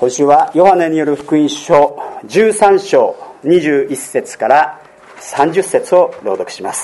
今週はヨハネによる福音書13章21節から30節を朗読します。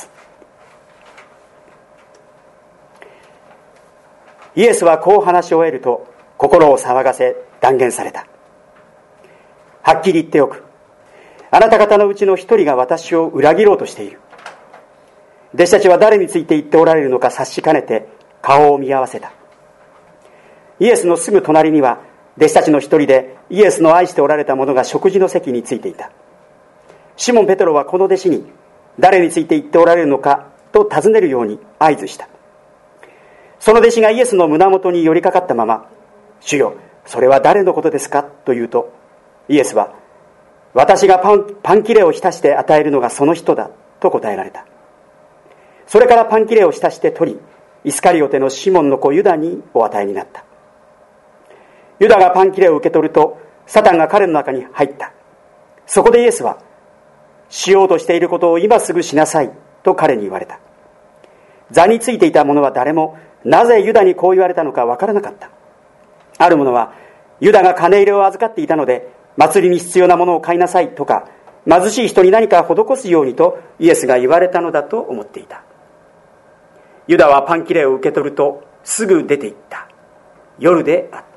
イエスはこう話し終えると心を騒がせ断言された。はっきり言っておく。あなた方のうちの一人が私を裏切ろうとしている。弟子たちは誰について言っておられるのか察しかねて顔を見合わせた。イエスのすぐ隣には弟子たちの一人でイエスの愛しておられた者が食事の席についていた。シモン・ペトロはこの弟子に誰について言っておられるのかと尋ねるように合図した。その弟子がイエスの胸元に寄りかかったまま、主よ、それは誰のことですかと言うと、イエスは、私がパン切れを浸して与えるのがその人だと答えられた。それからパン切れを浸して取り、イスカリオテのシモンの子ユダにお与えになった。ユダがパン切れを受け取ると、サタンが彼の中に入った。そこでイエスは、しようとしていることを今すぐしなさいと彼に言われた。座についていた者は誰も、なぜユダにこう言われたのかわからなかった。ある者は、ユダが金入れを預かっていたので、祭りに必要なものを買いなさいとか、貧しい人に何か施すようにとイエスが言われたのだと思っていた。ユダはパン切れを受け取るとすぐ出て行った。夜であった。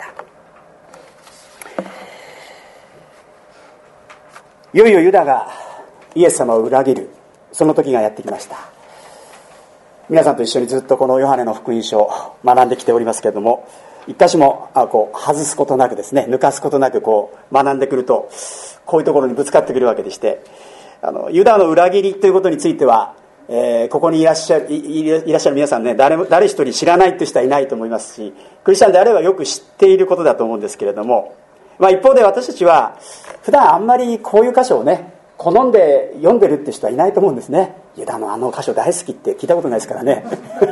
いよいよユダがイエス様を裏切る、その時がやってきました。皆さんと一緒にずっとこのヨハネの福音書を学んできておりますけれども、一箇所も外すことなくですね、抜かすことなく学んでくると、こういうところにぶつかってくるわけでして、ユダの裏切りということについては、ここにいらっしゃる皆さんね、誰一人知らないという人はいないと思いますし、クリスチャンであればよく知っていることだと思うんですけれども、一方で私たちは普段あんまりこういう箇所をね好んで読んでるって人はいないと思うんですね。ユダのあの箇所大好きって聞いたことないですからね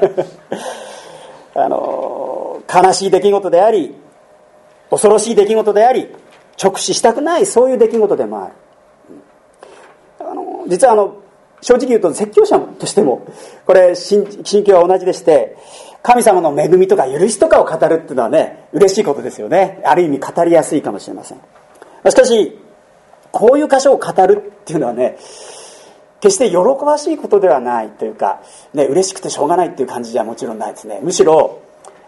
悲しい出来事であり、恐ろしい出来事であり、直視したくないそういう出来事でもある。実は正直言うと説教者としてもこれ信教は同じでして、神様の恵みとか許しとかを語るっていうのはね、嬉しいことですよね。ある意味語りやすいかもしれません。しかしこういう箇所を語るっていうのはね、決して喜ばしいことではないというか、ね、嬉しくてしょうがないっていう感じじゃもちろんないですね。むしろ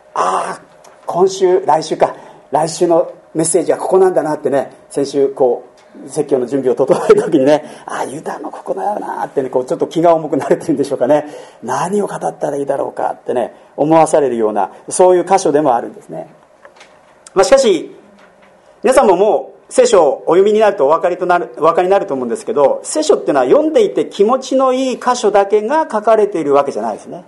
来週のメッセージはここなんだなってね、先週説教の準備を整える時にね、ユダのここだよなってね、ちょっと気が重くなれてるんでしょうかね。何を語ったらいいだろうかってね、思わされるようなそういう箇所でもあるんですね。しかし皆さんももう聖書をお読みになるとお分かりになると思うんですけど、聖書っていうのは読んでいて気持ちのいい箇所だけが書かれているわけじゃないですね。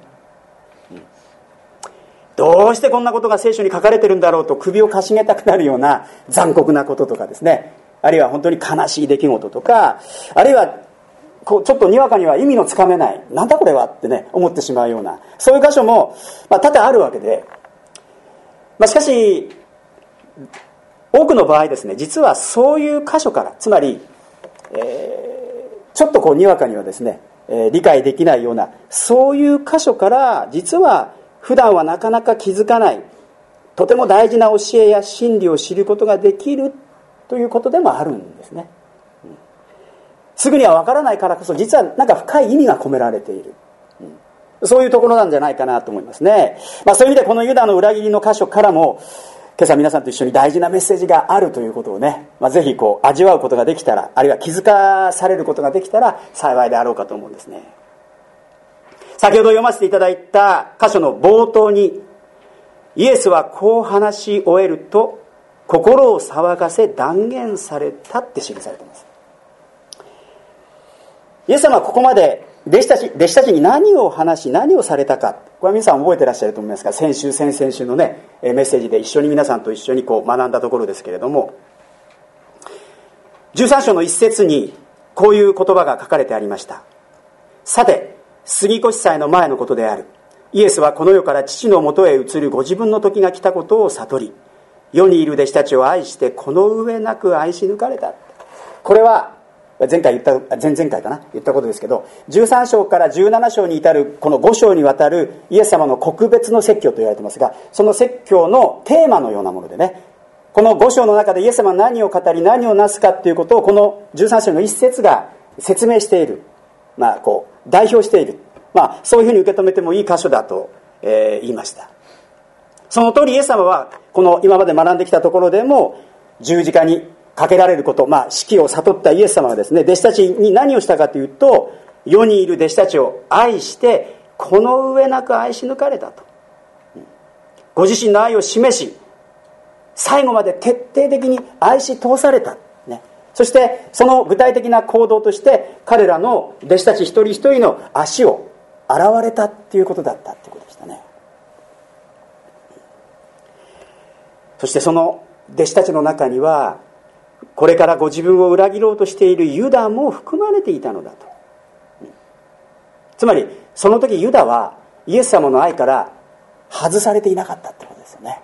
どうしてこんなことが聖書に書かれてるんだろうと首をかしげたくなるような残酷なこととかですね、あるいは本当に悲しい出来事とか、あるいはちょっとにわかには意味のつかめない、なんだこれはってね思ってしまうようなそういう箇所も多々あるわけで、しかし多くの場合ですね、実はそういう箇所から、つまり、ちょっとにわかにはですね、理解できないようなそういう箇所から実は普段はなかなか気づかないとても大事な教えや真理を知ることができるということでもあるんですね。すぐには分からないからこそ実はなんか深い意味が込められている、そういうところなんじゃないかなと思いますね。そういう意味でこのユダの裏切りの箇所からも今朝皆さんと一緒に大事なメッセージがあるということをね、ぜひ味わうことができたら、あるいは気づかされることができたら幸いであろうかと思うんですね。先ほど読ませていただいた箇所の冒頭に、イエスはこう話し終えると心を騒がせ断言されたって記されています。イエス様はここまで弟子たちに何を話し何をされたか、これは皆さん覚えてらっしゃると思いますが、先々週のねメッセージで皆さんと一緒に学んだところですけれども、13章の一節にこういう言葉が書かれてありました。さて杉越祭の前のことである。イエスはこの世から父のもとへ移るご自分の時が来たことを悟り、世にいる弟子たちを愛してこの上なく愛し抜かれた。これは前々回かな言ったことですけど、13章から17章に至るこの5章にわたるイエス様の告別の説教と言われていますが、その説教のテーマのようなものでね、 この5章の中でイエス様は何を語り何をなすかっていうことをこの13章の一節が説明している、代表している、そういうふうに受け止めてもいい箇所だと、言いました。その通りイエス様はこの今まで学んできたところでも十字架にかけられること、死期を悟ったイエス様がですね、弟子たちに何をしたかというと、世にいる弟子たちを愛してこの上なく愛し抜かれたと。ご自身の愛を示し、最後まで徹底的に愛し通された、そしてその具体的な行動として彼らの弟子たち一人一人の足を洗われたっていうことだったっていうことでしたね。そしてその弟子たちの中にはこれからご自分を裏切ろうとしているユダも含まれていたのだと。つまりその時ユダはイエス様の愛から外されていなかったってことですよね。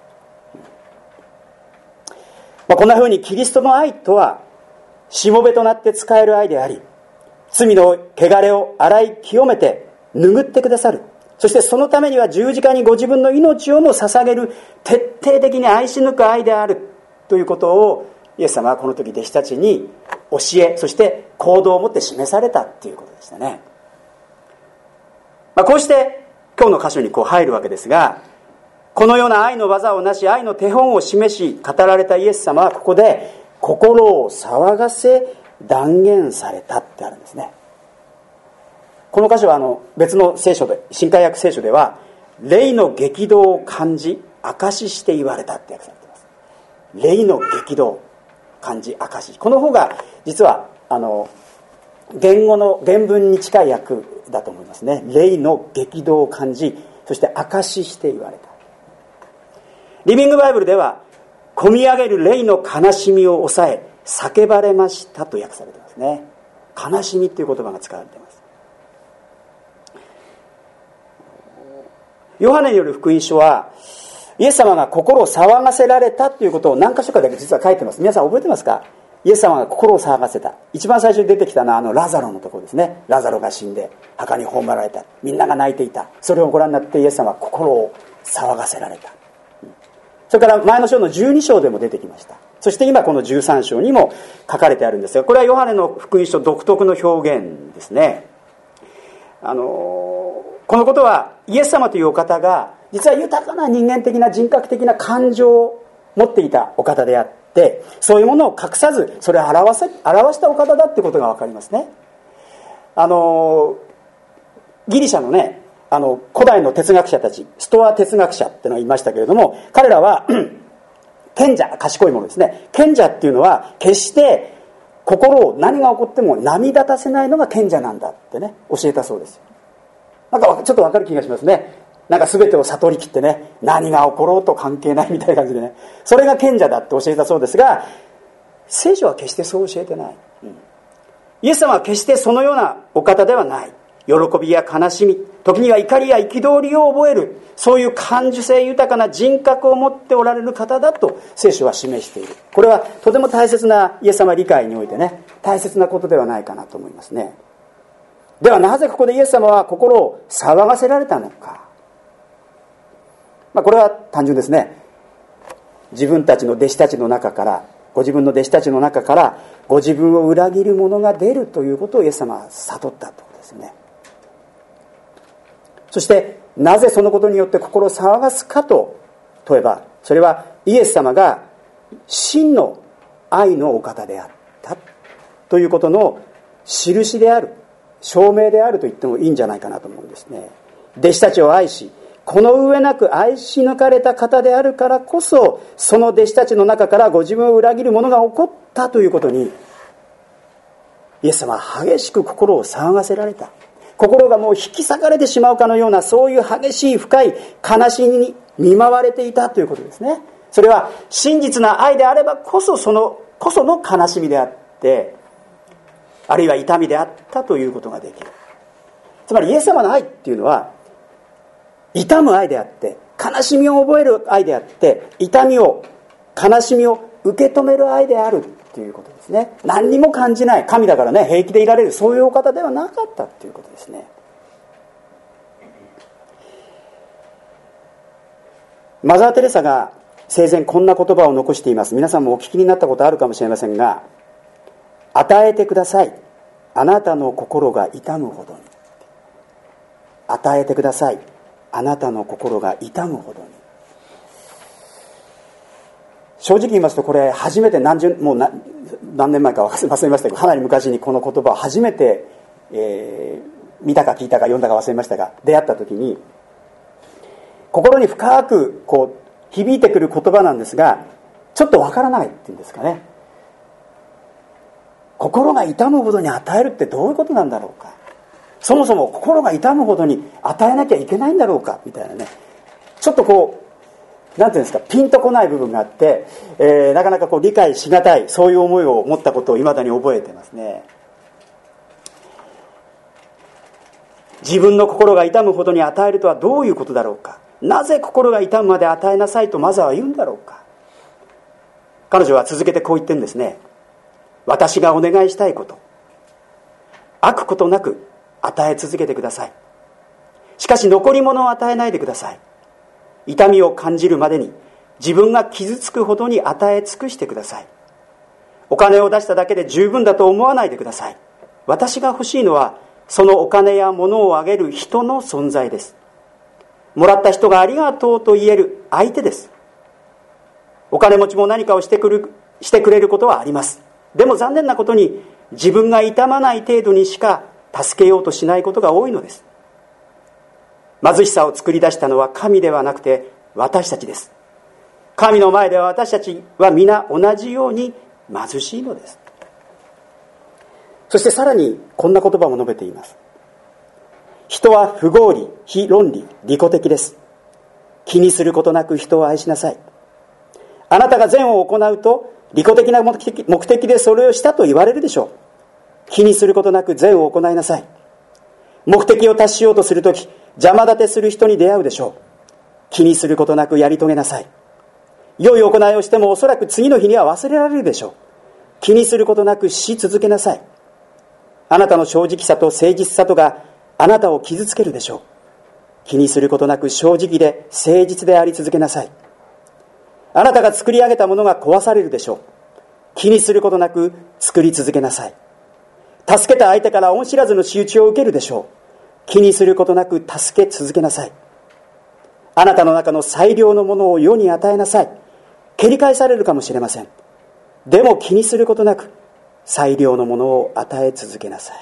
こんなふうにキリストの愛とはしもべとなって使える愛であり、罪の汚れを洗い清めて拭ってくださる、そしてそのためには十字架にご自分の命をも捧げる徹底的に愛し抜く愛であるということをイエス様はこの時弟子たちに教え、そして行動をもって示されたということでしたね。こうして今日の箇所に入るわけですが、このような愛の技をなし、愛の手本を示し語られたイエス様はここで心を騒がせ断言されたってあるんですね。この箇所は別の聖書で、新海訳聖書では霊の激動を感じ証しして言われたって訳されています。霊の激動感じ証し、この方が実は言語の原文に近い訳だと思いますね。霊の激動を感じ、そして証しして言われた。リビングバイブルでは込み上げる霊の悲しみを抑え叫ばれましたと訳されていますね。悲しみという言葉が使われています。ヨハネによる福音書はイエス様が心を騒がせられたということを何箇所かだけ実は書いてます。皆さん覚えてますか？イエス様が心を騒がせた。一番最初に出てきたのはラザロのところですね。ラザロが死んで墓に葬られた。みんなが泣いていた。それをご覧になってイエス様は心を騒がせられた。それから前の章の12章でも出てきました。そして今この13章にも書かれてあるんですが、これはヨハネの福音書独特の表現ですね。このことはイエス様というお方が実は豊かな人間的な人格的な感情を持っていたお方であって、そういうものを隠さずそれを表したお方だってことが分かりますね。ギリシャのね、古代の哲学者たち、ストア哲学者ってのがいましたけれども、彼らは賢者、賢いものですね。賢者っていうのは決して心を何が起こっても波立たせないのが賢者なんだってね、教えたそうです。なんかちょっと分かる気がしますね。なんか全てを悟りきってね、何が起ころうと関係ないみたいな感じでね、それが賢者だって教えたそうですが、聖書は決してそう教えてない。イエス様は決してそのようなお方ではない。喜びや悲しみ、時には怒りや憤りを覚える、そういう感受性豊かな人格を持っておられる方だと聖書は示している。これはとても大切なイエス様理解においてね、大切なことではないかなと思いますね。ではなぜここでイエス様は心を騒がせられたのか。これは単純ですね。自分たちの弟子たちの中から、ご自分の弟子たちの中からご自分を裏切る者が出るということをイエス様は悟ったということですね。そしてなぜそのことによって心を騒がすかと問えば、それはイエス様が真の愛のお方であったということの印である、証明であると言ってもいいんじゃないかなと思うんですね。弟子たちを愛し、この上なく愛し抜かれた方であるからこそ、その弟子たちの中からご自分を裏切るものが起こったということに、イエス様は激しく心を騒がせられた。心がもう引き裂かれてしまうかのような、そういう激しい深い悲しみに見舞われていたということですね。それは真実な愛であればこその悲しみであって、あるいは痛みであったということができる。つまりイエス様の愛っていうのは痛む愛であって、悲しみを覚える愛であって、痛みを悲しみを受け止める愛であるということですね。何にも感じない、神だからね平気でいられる、そういうお方ではなかったということですね。マザー・テレサが生前こんな言葉を残しています。皆さんもお聞きになったことあるかもしれませんが、与えてください、あなたの心が痛むほどに。与えてください、あなたの心が痛むほどに。正直言いますと、これ初めて何年前か忘れましたけど、かなり昔にこの言葉を初めて、見たか聞いたか読んだか忘れましたが、出会った時に心に深く響いてくる言葉なんですが、ちょっとわからないっていうんですかね。心が痛むほどに与えるってどういうことなんだろうか、そもそも心が痛むほどに与えなきゃいけないんだろうかみたいなね、ちょっとなんていうんですか、ピンとこない部分があって、なかなか理解しがたい、そういう思いを持ったことを未だに覚えてますね。自分の心が痛むほどに与えるとはどういうことだろうか。なぜ心が痛むまで与えなさいとまずは言うんだろうか。彼女は続けてこう言ってるんですね。私がお願いしたいこと、飽くことなく与え続けてください。しかし残り物を与えないでください。痛みを感じるまでに自分が傷つくほどに与え尽くしてください。お金を出しただけで十分だと思わないでください。私が欲しいのはそのお金や物をあげる人の存在です。もらった人がありがとうと言える相手です。お金持ちも何かをしてくれることはあります。でも残念なことに自分が痛まない程度にしか助けようとしないことが多いのです。貧しさを作り出したのは神ではなくて私たちです。神の前では私たちは皆同じように貧しいのです。そしてさらにこんな言葉も述べています。人は不合理、非論理、利己的です。気にすることなく人を愛しなさい。あなたが善を行うと利己的な目的でそれをしたと言われるでしょう。気にすることなく善を行いなさい。目的を達しようとするとき、邪魔立てする人に出会うでしょう。気にすることなくやり遂げなさい。良い行いをしてもおそらく次の日には忘れられるでしょう。気にすることなくし続けなさい。あなたの正直さと誠実さとがあなたを傷つけるでしょう。気にすることなく正直で誠実であり続けなさい。あなたが作り上げたものが壊されるでしょう。気にすることなく作り続けなさい。助けた相手から恩知らずの仕打ちを受けるでしょう。気にすることなく助け続けなさい。あなたの中の最良のものを世に与えなさい。蹴り返されるかもしれません。でも気にすることなく最良のものを与え続けなさい。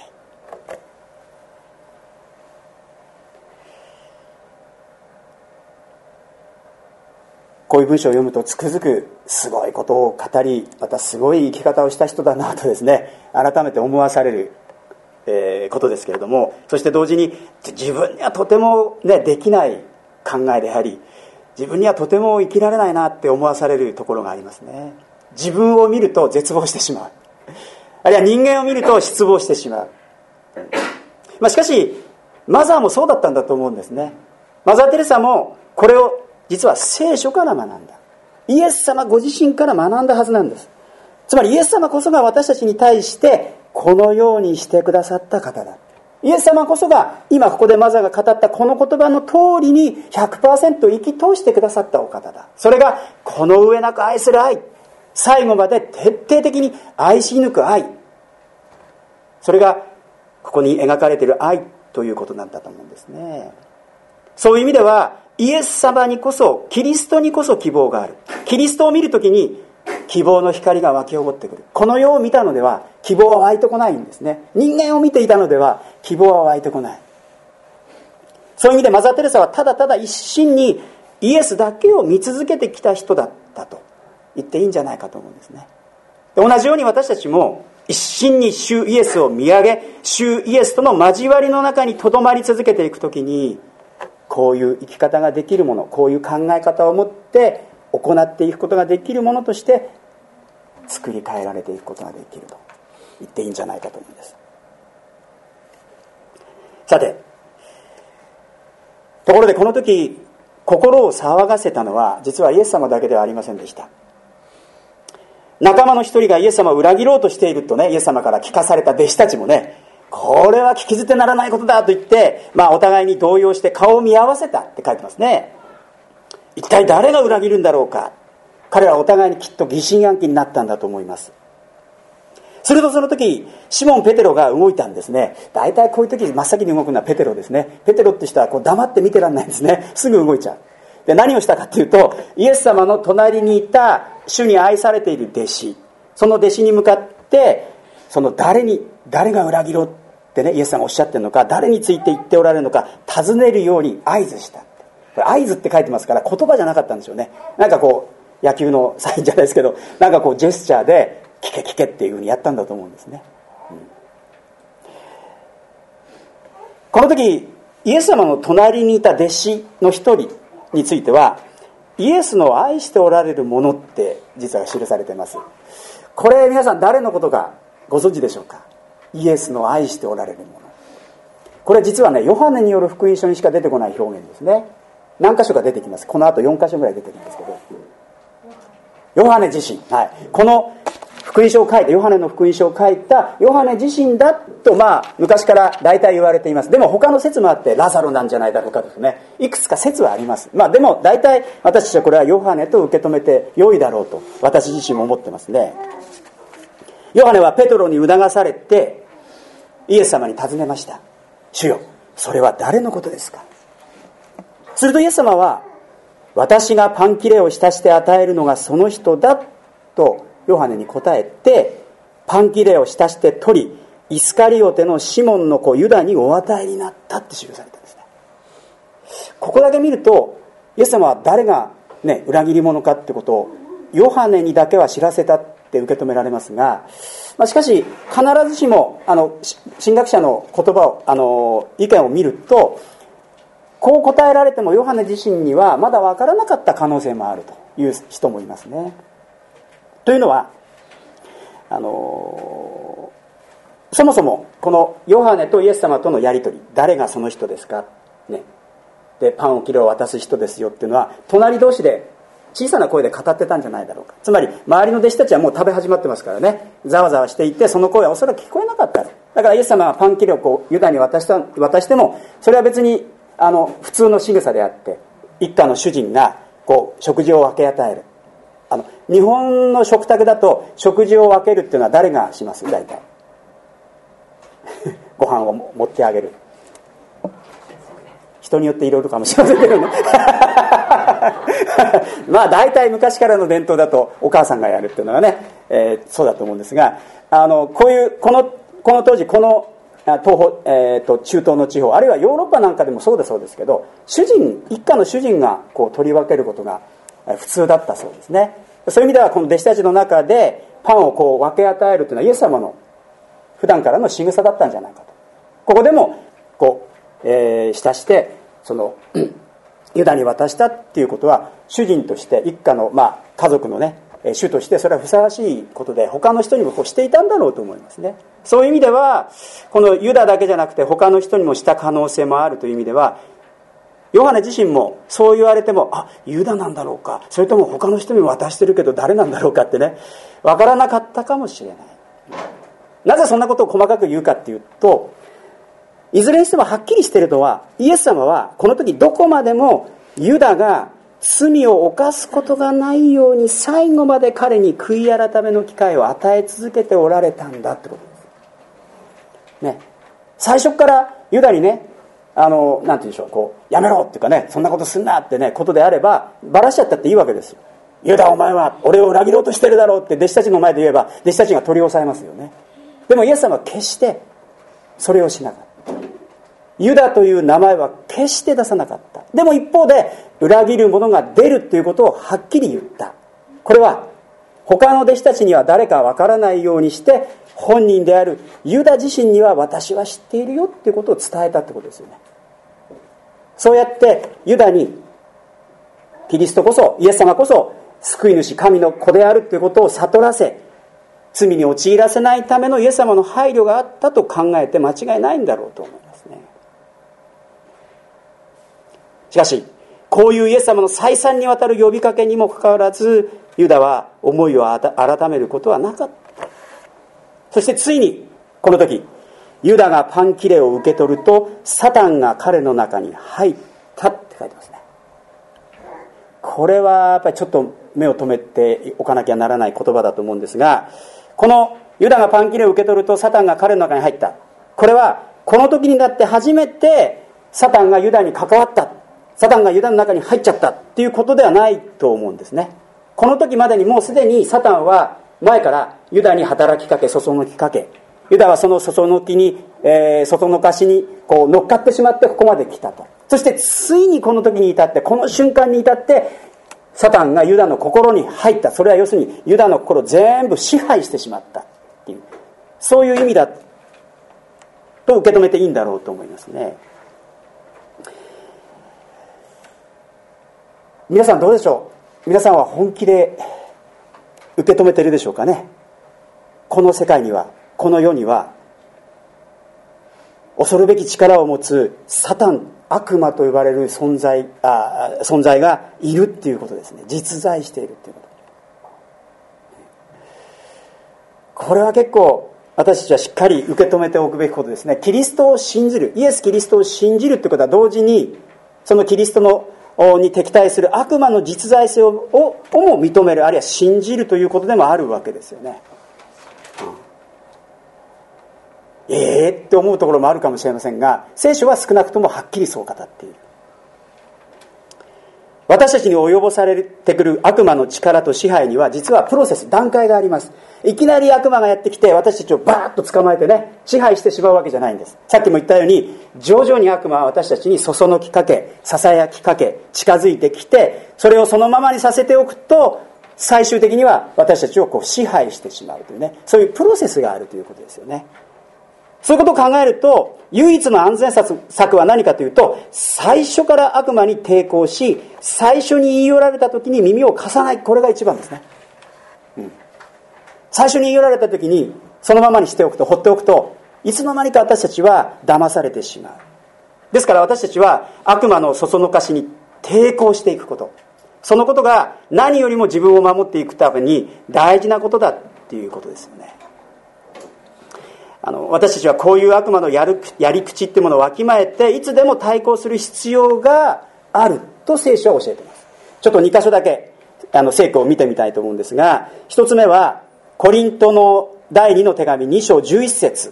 こういう文章を読むとつくづくすごいことを語り、またすごい生き方をした人だなとですね、改めて思わされる、ことですけれども、そして同時に自分にはとても、できない考えであり、自分にはとても生きられないなって思わされるところがありますね。自分を見ると絶望してしまう、あるいは人間を見ると失望してしまう。しかしマザーもそうだったんだと思うんですね。マザー・テレサもこれを実は聖書から学んだ。イエス様ご自身から学んだはずなんです。つまりイエス様こそが私たちに対してこのようにしてくださった方だ。イエス様こそが今ここでマザーが語ったこの言葉の通りに 100% 生き通してくださったお方だ。それがこの上なく愛する愛、最後まで徹底的に愛し抜く愛、それがここに描かれている愛ということなんだと思うんですね。そういう意味ではイエス様にこそ、キリストにこそ希望がある。キリストを見るときに希望の光が湧き起こってくる。この世を見たのでは希望は湧いてこないんですね。人間を見ていたのでは希望は湧いてこない。そういう意味でマザー・テレサはただただ一心にイエスだけを見続けてきた人だったと言っていいんじゃないかと思うんですね。同じように私たちも一心に主イエスを見上げ、主イエスとの交わりの中にとどまり続けていくときに、こういう生き方ができるもの、こういう考え方を持って行っていくことができるものとして作り変えられていくことができると言っていいんじゃないかと思うんです。さて、ところでこの時心を騒がせたのは実はイエス様だけではありませんでした。仲間の一人がイエス様を裏切ろうとしているとね、イエス様から聞かされた弟子たちもね、これは聞き捨てならないことだと言って、お互いに動揺して顔を見合わせたって書いてますね。一体誰が裏切るんだろうか。 彼らはお互いにきっと疑心暗鬼になったんだと思います。するとその時シモン・ペテロが動いたんですね。大体こういう時真っ先に動くのはペテロですね。ペテロって人はこう黙って見てらんないんですね。すぐ動いちゃう。で、何をしたかっていうと、イエス様の隣にいた主に愛されている弟子、その弟子に向かってその誰が裏切ろうってね、イエス様がおっしゃってるのか、誰について言っておられるのか尋ねるように合図した。これ合図って書いてますから言葉じゃなかったんですよね。なんかこう野球のサインじゃないですけど、なんかこうジェスチャーで聞け聞けっていうふうにやったんだと思うんですね。この時イエス様の隣にいた弟子の一人については、イエスの愛しておられるものって実は記されています。これ皆さん誰のことかご存知でしょうか。イエスの愛しておられるもの、これ実はね、ヨハネによる福音書にしか出てこない表現ですね。何箇所か出てきます。この後4箇所ぐらい出てくるんですけど、ヨハネ自身、この福音書を書いた、ヨハネの福音書を書いたヨハネ自身だと昔から大体言われています。でも他の説もあって、ラザロなんじゃないだろうかですね、いくつか説はあります。でも大体私たちはこれはヨハネと受け止めて良いだろうと私自身も思ってますね。ヨハネはペトロに促されてイエス様に尋ねました。主よ、それは誰のことですか。するとイエス様は、私がパン切れを浸して与えるのがその人だとヨハネに答えて、パン切れを浸して取り、イスカリオテのシモンの子ユダにお与えになったって記されてるんですね。ここだけ見るとイエス様は誰が、裏切り者かってことをヨハネにだけは知らせたって受け止められますが、しかし必ずしも神学者の言葉を意見を見ると、こう答えられてもヨハネ自身にはまだ分からなかった可能性もあるという人もいますね。というのはそもそもこのヨハネとイエス様とのやり取り、誰がその人ですか、でパンを切れを渡す人ですよっていうのは隣同士で小さな声で語ってたんじゃないだろうか。つまり周りの弟子たちはもう食べ始まってますからね、ざわざわしていてその声はおそらく聞こえなかった。だからイエス様はパン切れをこうユダに渡しても、それは別に普通の仕草であって、一家の主人がこう食事を分け与える。日本の食卓だと食事を分けるっていうのは誰がします？大体ご飯を持ってあげる。人によっていろいろかもしれませんけどね大体昔からの伝統だとお母さんがやるっていうのはね、そうだと思うんですが、この当時この東方、中東の地方、あるいはヨーロッパなんかでもそうだそうですけど、一家の主人がこう取り分けることが普通だったそうですね。そういう意味ではこの弟子たちの中でパンをこう分け与えるというのはイエス様の普段からの仕草だったんじゃないかと。ここでもこう、浸してそのユダに渡したっていうことは、主人として一家の、家族のね主としてそれはふさわしいことで、他の人にもこうしていたんだろうと思いますね。そういう意味ではこのユダだけじゃなくて他の人にもした可能性もあるという意味では、ヨハネ自身もそう言われても、ユダなんだろうか、それとも他の人にも渡してるけど誰なんだろうかってね、分からなかったかもしれない。なぜそんなことを細かく言うかっていうと、いずれにしてもはっきりしているのは、イエス様はこの時どこまでもユダが罪を犯すことがないように最後まで彼に悔い改めの機会を与え続けておられたんだってことです、最初からユダにね、なんて言うんでしょう、こうやめろっていうかね、そんなことすんなってねことであればバラしちゃったっていいわけですよ。ユダお前は俺を裏切ろうとしてるだろうって弟子たちの前で言えば弟子たちが取り押さえますよね。でもイエス様は決してそれをしなかった。ユダという名前は決して出さなかった。でも一方で裏切る者が出るということをはっきり言った。これは他の弟子たちには誰かわからないようにして、本人であるユダ自身には私は知っているよっていうことを伝えたってことですよね。そうやってユダにキリストこそ、イエス様こそ救い主神の子であるということを悟らせ、罪に陥らせないためのイエス様の配慮があったと考えて間違いないんだろうと思いますね。しかしこういうイエス様の再三にわたる呼びかけにもかかわらず、ユダは思いを改めることはなかった。そしてついにこの時ユダがパン切れを受け取ると、サタンが彼の中に入ったって書いてますね。これはやっぱりちょっと目を留めておかなきゃならない言葉だと思うんですが、このユダがパン切れを受け取るとサタンが彼の中に入った。これはこの時になって初めてサタンがユダに関わった、サタンがユダの中に入っちゃったっていうことではないと思うんですね。この時までにもうすでにサタンは前からユダに働きかけ、そそのきかけ、ユダはそのそそのきに、そそのかしにこう乗っかってしまってここまで来たと。そしてついにこの時に至って、この瞬間に至ってサタンがユダの心に入った。それは要するにユダの心を全部支配してしまったっていう、そういう意味だと受け止めていいんだろうと思いますね。皆さんどうでしょう。皆さんは本気で受け止めているでしょうかね。この世界には、この世には恐るべき力を持つサタン、悪魔と呼ばれる存在がいるっていうことですね。実在しているっていうこと。これは結構私たちはしっかり受け止めておくべきことですね。キリストを信じる、イエス・キリストを信じるってことは同時にそのキリストに敵対する悪魔の実在性をも認める、あるいは信じるということでもあるわけですよね。って思うところもあるかもしれませんが、聖書は少なくともはっきりそう語っている。私たちに及ぼされてくる悪魔の力と支配には実はプロセス、段階があります。いきなり悪魔がやってきて私たちをバーッと捕まえてね、支配してしまうわけじゃないんです。さっきも言ったように、徐々に悪魔は私たちにそそのきかけ、ささやきかけ、近づいてきて、それをそのままにさせておくと最終的には私たちを支配してしまうというね、そういうプロセスがあるということですよね。そういうことを考えると、唯一の安全策は何かというと、最初から悪魔に抵抗し、最初に言い寄られた時に耳を貸さない。これが一番ですね。最初に言い寄られた時にそのままにしておくと、放っておくと、いつの間にか私たちは騙されてしまう。ですから私たちは悪魔のそそのかしに抵抗していくこと、そのことが何よりも自分を守っていくために大事なことだっていうことですよね。私たちはこういう悪魔のやり口っていうものをわきまえて、いつでも対抗する必要があると聖書は教えています。ちょっと2箇所だけ聖句を見てみたいと思うんですが、一つ目はコリントの第2の手紙2章11節、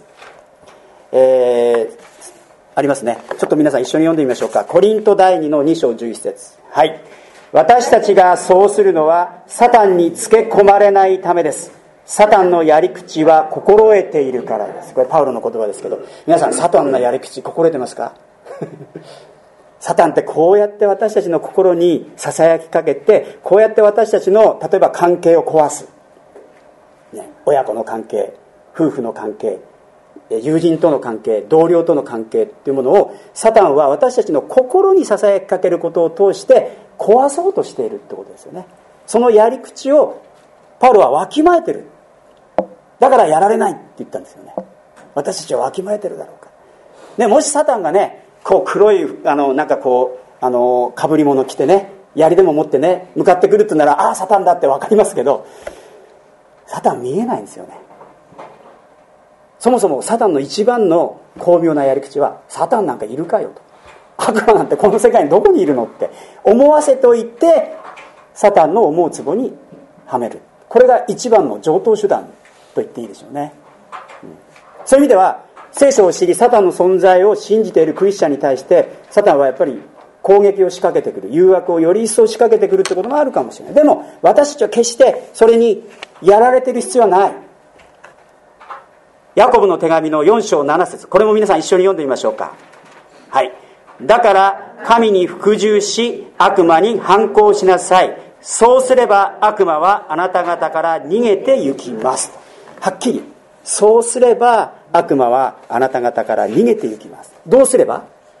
ありますね。ちょっと皆さん一緒に読んでみましょうか。コリント第2の2章11節、はい。私たちがそうするのはサタンにつけ込まれないためです。サタンのやり口は心得ているからです。これパウロの言葉ですけど、皆さんサタンのやり口心得てますか？サタンってこうやって私たちの心にささやきかけて、こうやって私たちの例えば関係を壊す、親子の関係、夫婦の関係、友人との関係、同僚との関係っていうものをサタンは私たちの心にささやきかけることを通して壊そうとしているってことですよね。そのやり口をパウロはわきまえてる。だからやられないって言ったんですよね。私たちはわきまえてるだろうか、ね、もしサタンがね、こう黒いなんかこうかぶり物着てね、槍でも持ってね向かってくるってなら、ああサタンだってわかりますけど、サタン見えないんですよね。そもそもサタンの一番の巧妙なやり口は、サタンなんかいるかよと、悪魔なんてこの世界にどこにいるのって思わせておいて、サタンの思う壺にはめる。これが一番の常套手段と言っていいでしょうね。そういう意味では、聖書を知りサタンの存在を信じているクリスチャンに対してサタンはやっぱり攻撃を仕掛けてくる、誘惑をより一層仕掛けてくるってことがあるかもしれない。でも私たちは決してそれにやられている必要はない。ヤコブの手紙の4章7節、これも皆さん一緒に読んでみましょうか。はい。だから神に服従し悪魔に反抗しなさい。そうすれば悪魔はあなた方から逃げて行きます。はっきり、そうすれば悪魔はあなた方から逃げて行きます。どうすれば？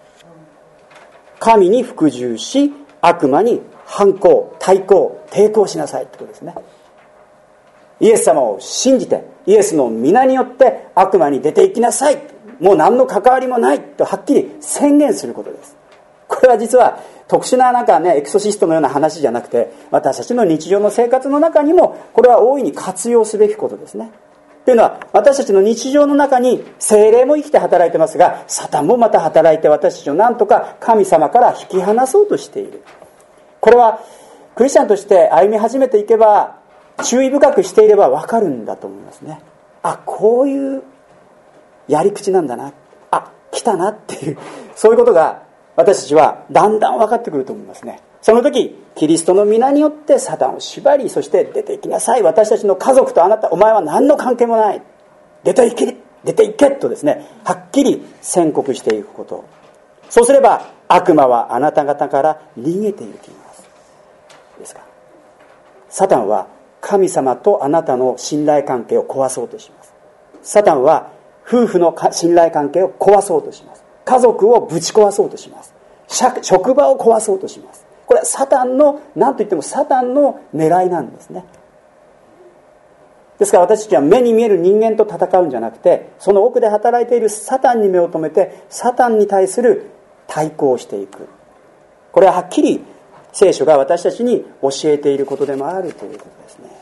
神に服従し悪魔に反抗、対抗、抵抗しなさいってことですね。イエス様を信じて、イエスの皆によって悪魔に出て行きなさい、もう何の関わりもないとはっきり宣言することです。これは実は特殊ななんかね、エクソシストのような話じゃなくて、私たちの日常の生活の中にもこれは大いに活用すべきことですね。というのは、私たちの日常の中に聖霊も生きて働いてますが、サタンもまた働いて私たちを何とか神様から引き離そうとしている。これはクリスチャンとして歩み始めていけば、注意深くしていれば分かるんだと思いますね。あ、こういうやり口なんだな、あ、来たなっていう、そういうことが私たちはだんだん分かってくると思いますね。その時、キリストの皆によってサタンを縛り、そして出て行きなさい、私たちの家族とあなた、お前は何の関係もない、出て行けとですね、はっきり宣告していくこと。そうすれば悪魔はあなた方から逃げていきます。ですからサタンは神様とあなたの信頼関係を壊そうとします。サタンは夫婦の信頼関係を壊そうとします。家族をぶち壊そうとします。職場を壊そうとします。これはサタンの、何と言ってもサタンの狙いなんですね。ですから私たちは目に見える人間と戦うんじゃなくて、その奥で働いているサタンに目を留めて、サタンに対する対抗をしていく。これははっきり聖書が私たちに教えていることでもあるということですね。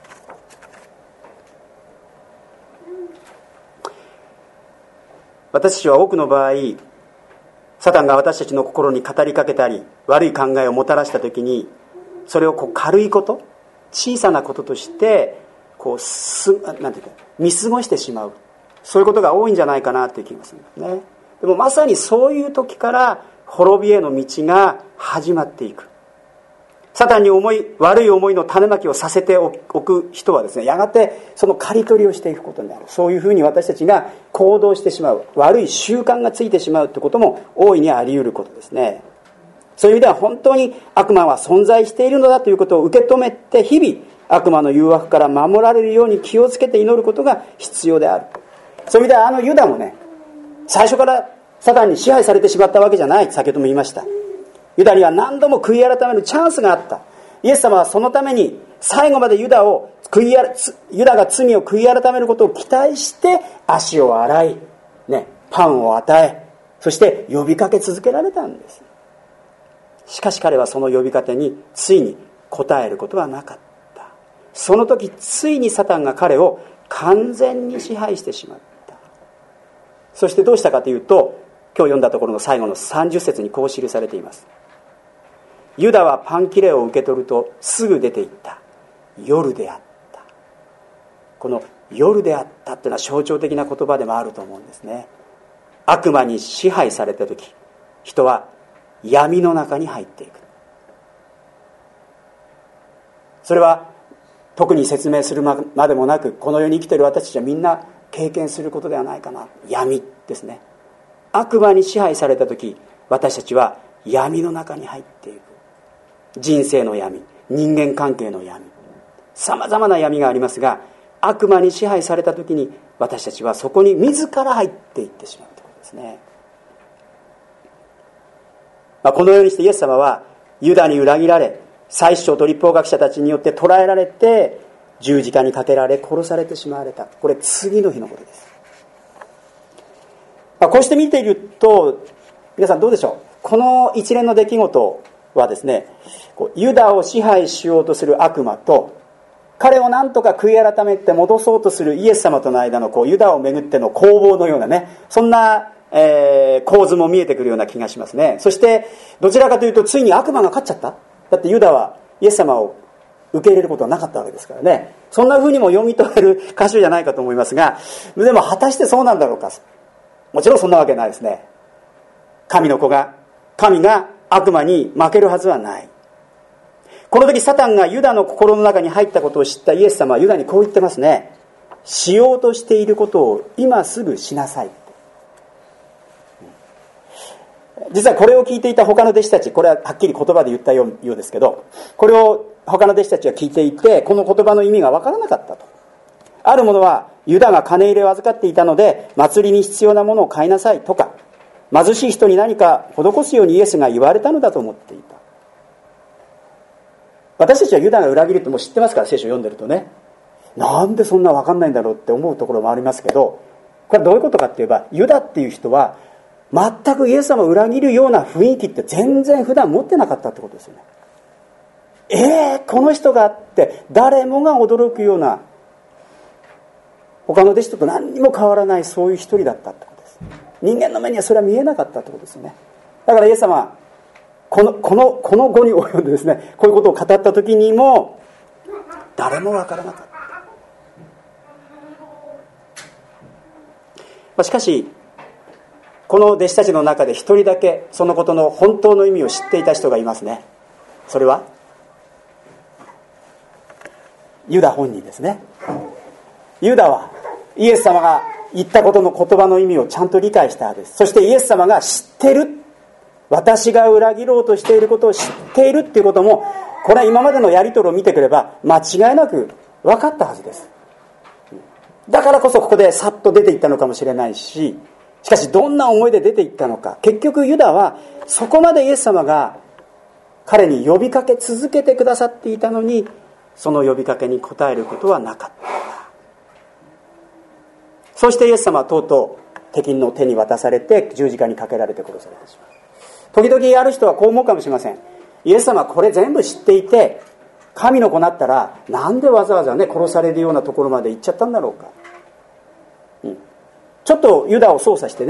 私たちは多くの場合、サタンが私たちの心に語りかけたり、悪い考えをもたらしたときに、それを軽いこと、小さなこととしてなんていうか、見過ごしてしまう、そういうことが多いんじゃないかなという気がするんですね。でもまさにそういう時から滅びへの道が始まっていく。サタンに悪い思いの種まきをさせておく人はですね、やがてその刈り取りをしていくことになる。そういうふうに私たちが行動してしまう、悪い習慣がついてしまうということも大いにあり得ることですね。そういう意味では本当に悪魔は存在しているのだということを受け止めて、日々悪魔の誘惑から守られるように気をつけて祈ることが必要である。そういう意味ではユダもね、最初からサタンに支配されてしまったわけじゃない。先ほども言いました。ユダには何度も悔い改めるチャンスがあった。イエス様はそのために最後までユダが罪を悔い改めることを期待して足を洗い、パンを与え、そして呼びかけ続けられたんです。しかし彼はその呼びかけについに応えることはなかった。その時ついにサタンが彼を完全に支配してしまった。そしてどうしたかというと、今日読んだところの最後の30節にこう記されています。ユダはパン切れを受け取るとすぐ出て行った。夜であった。この夜であったというのは象徴的な言葉でもあると思うんですね。悪魔に支配された時、人は闇の中に入っていく。それは特に説明するまでもなく、この世に生きている私たちはみんな経験することではないかな。闇ですね。悪魔に支配された時、私たちは闇の中に入っていく。人生の闇、人間関係の闇、さまざまな闇がありますが、悪魔に支配された時に私たちはそこに自ら入っていってしまうということですね。このようにしてイエス様はユダに裏切られ、祭司長と律法学者たちによって捕らえられて十字架にかけられ殺されてしまわれた。これ次の日のことです。こうして見ていると皆さんどうでしょう。この一連の出来事はですね、ユダを支配しようとする悪魔と彼を何とか悔い改めて戻そうとするイエス様との間のユダをめぐっての攻防のようなね、そんな、構図も見えてくるような気がしますね。そしてどちらかというとついに悪魔が勝っちゃった。だってユダはイエス様を受け入れることはなかったわけですからね。そんな風にも読み取れる箇所じゃないかと思いますが、でも果たしてそうなんだろうか。もちろんそんなわけないですね。神が悪魔に負けるはずはない。この時サタンがユダの心の中に入ったことを知ったイエス様はユダにこう言ってますね。しようとしていることを今すぐしなさい。実はこれを聞いていた他の弟子たち、これははっきり言葉で言ったようですけど、これを他の弟子たちは聞いていて、この言葉の意味が分からなかったと。ある者はユダが金入れを預かっていたので祭りに必要なものを買いなさいとか、貧しい人に何か施すようにイエスが言われたのだと思っていた。私たちはユダが裏切るってもう知ってますから、聖書を読んでるとね、なんでそんな分かんないんだろうって思うところもありますけど、これはどういうことかって言えば、ユダっていう人は全くイエス様を裏切るような雰囲気って全然普段持ってなかったってことですよね。この人がって誰もが驚くような、他の弟子と何にも変わらない、そういう一人だったってことです。人間の目にはそれは見えなかったってことですよね。だからイエス様はこの後に及んでですね、こういうことを語った時にも誰もわからなかった。しかしこの弟子たちの中で一人だけそのことの本当の意味を知っていた人がいますね。それはユダ本人ですね。ユダはイエス様が言ったことの言葉の意味をちゃんと理解したんです。そしてイエス様が知っている、私が裏切ろうとしていることを知っているっていうことも、これは今までのやり取りを見てくれば間違いなく分かったはずです。だからこそここでさっと出ていったのかもしれないし、しかしどんな思いで出ていったのか、結局ユダはそこまでイエス様が彼に呼びかけ続けてくださっていたのに、その呼びかけに応えることはなかった。そしてイエス様はとうとう敵の手に渡されて十字架にかけられて殺されてしまう。時々ある人はこう思うかもしれません。イエス様はこれ全部知っていて、神の子だったらなんでわざわざね殺されるようなところまで行っちゃったんだろうか。ちょっとユダを操作してね、